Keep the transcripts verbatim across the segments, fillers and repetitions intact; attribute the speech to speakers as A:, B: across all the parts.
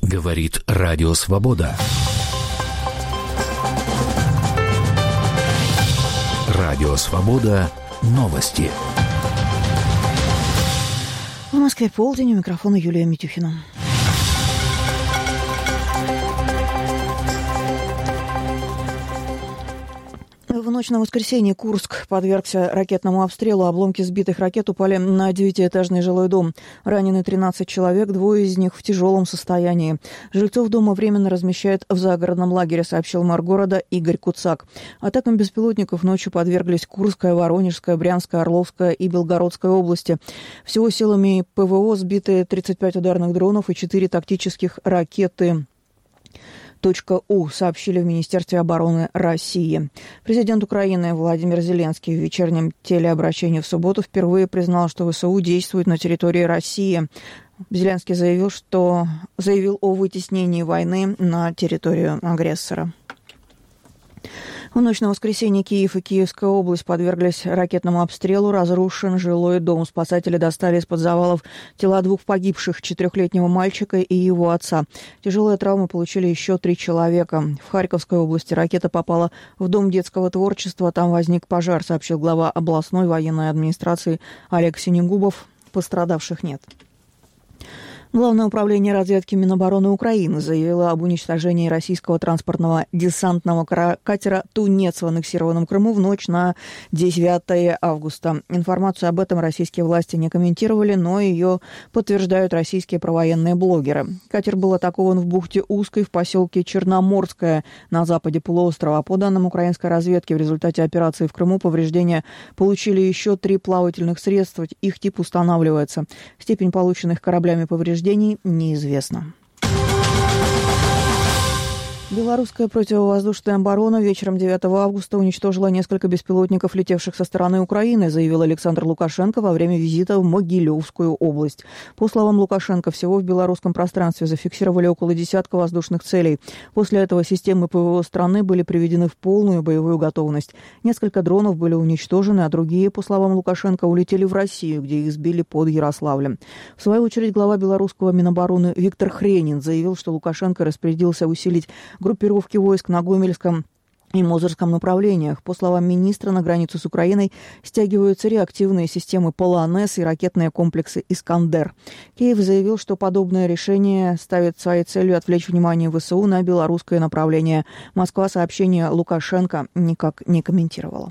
A: Говорит Радио Свобода. Радио Свобода. Новости.
B: В Москве полдень, у микрофона Юлия Митюхина. В ночь на воскресенье Курск подвергся ракетному обстрелу. Обломки сбитых ракет упали на девятиэтажный жилой дом. Ранены тринадцать человек, двое из них в тяжелом состоянии. Жильцов дома временно размещают в загородном лагере, сообщил мэр города Игорь Куцак. Атакам беспилотников ночью подверглись Курская, Воронежская, Брянская, Орловская и Белгородская области. Всего силами ПВО сбиты тридцать пять ударных дронов и четыре тактических ракеты .У, сообщили в Министерстве обороны России. Президент Украины Владимир Зеленский в вечернем телеобращении в субботу впервые признал, что ВСУ действует на территории России. Зеленский заявил, что заявил о вытеснении войны на территорию агрессора. В ночь на воскресенье Киев и Киевская область подверглись ракетному обстрелу. Разрушен жилой дом. Спасатели достали из-под завалов тела двух погибших, четырехлетнего мальчика и его отца. Тяжелые травмы получили еще три человека. В Харьковской области ракета попала в Дом детского творчества. Там возник пожар, сообщил глава областной военной администрации Олег Синегубов. Пострадавших нет. Главное управление разведки Минобороны Украины заявило об уничтожении российского транспортного десантного катера «Тунец» в аннексированном Крыму в ночь на девятое августа. Информацию об этом российские власти не комментировали, но ее подтверждают российские провоенные блогеры. Катер был атакован в бухте Узкой в поселке Черноморское на западе полуострова. По данным украинской разведки, в результате операции в Крыму повреждения получили еще три плавательных средства. Их тип устанавливается. Степень полученных кораблями повреждений неизвестно. Белорусская противовоздушная оборона вечером девятого августа уничтожила несколько беспилотников, летевших со стороны Украины, заявил Александр Лукашенко во время визита в Могилевскую область. По словам Лукашенко, всего в белорусском пространстве зафиксировали около десятка воздушных целей. После этого системы ПВО страны были приведены в полную боевую готовность. Несколько дронов были уничтожены, а другие, по словам Лукашенко, улетели в Россию, где их сбили под Ярославлем. В свою очередь, глава белорусского Минобороны Виктор Хренин заявил, что Лукашенко распорядился усилить группировки войск на Гомельском и Мозырском направлениях. По словам министра, на границу с Украиной стягиваются реактивные системы Полонез и ракетные комплексы «Искандер». Киев заявил, что подобное решение ставит своей целью отвлечь внимание ВСУ на белорусское направление. Москва сообщение Лукашенко никак не комментировала.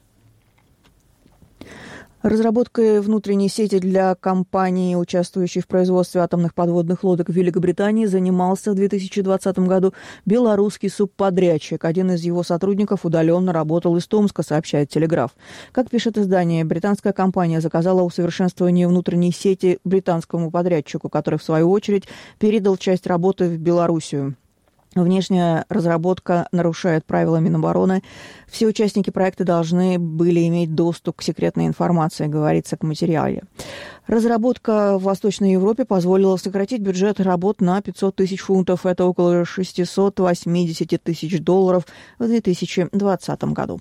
B: Разработкой внутренней сети для компаний, участвующей в производстве атомных подводных лодок в Великобритании, занимался в две тысячи двадцатом году белорусский субподрядчик. Один из его сотрудников удаленно работал из Томска, сообщает «Телеграф». Как пишет издание, британская компания заказала усовершенствование внутренней сети британскому подрядчику, который, в свою очередь, передал часть работы в Белоруссию. Внешняя разработка нарушает правила Минобороны. Все участники проекта должны были иметь доступ к секретной информации, говорится в материале. Разработка в Восточной Европе позволила сократить бюджет работ на пятьсот тысяч фунтов. Это около шестьсот восемьдесят тысяч долларов в две тысячи двадцатом году.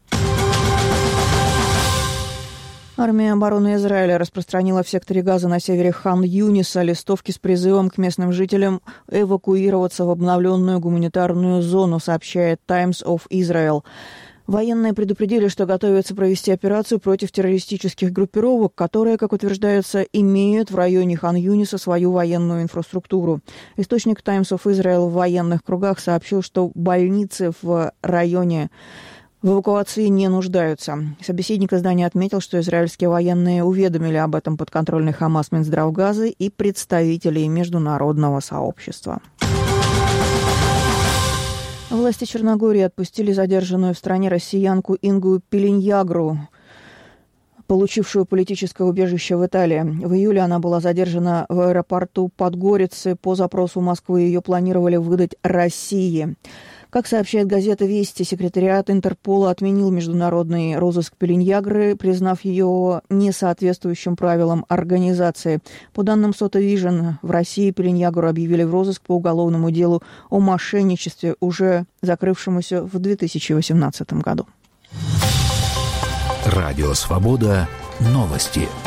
B: Армия обороны Израиля распространила в секторе Газа на севере Хан-Юниса листовки с призывом к местным жителям эвакуироваться в обновленную гуманитарную зону, сообщает Times of Israel. Военные предупредили, что готовятся провести операцию против террористических группировок, которые, как утверждается, имеют в районе Хан-Юниса свою военную инфраструктуру. Источник Times of Israel в военных кругах сообщил, что больницы в районе в эвакуации не нуждаются. Собеседник издания отметил, что израильские военные уведомили об этом подконтрольный Хамас Минздрав Газы и представителей международного сообщества. Власти Черногории отпустили задержанную в стране россиянку Ингу Пеленьягру, получившую политическое убежище в Италии. В июле она была задержана в аэропорту Подгорицы. По запросу Москвы ее планировали выдать России. Как сообщает газета «Вести», секретариат Интерпола отменил международный розыск Пеленьягры, признав ее несоответствующим правилам организации. По данным Сота Вижн, в России Пеленьягру объявили в розыск по уголовному делу о мошенничестве, уже закрывшемуся в две тысячи восемнадцатом году.
A: Радио «Свобода». Новости.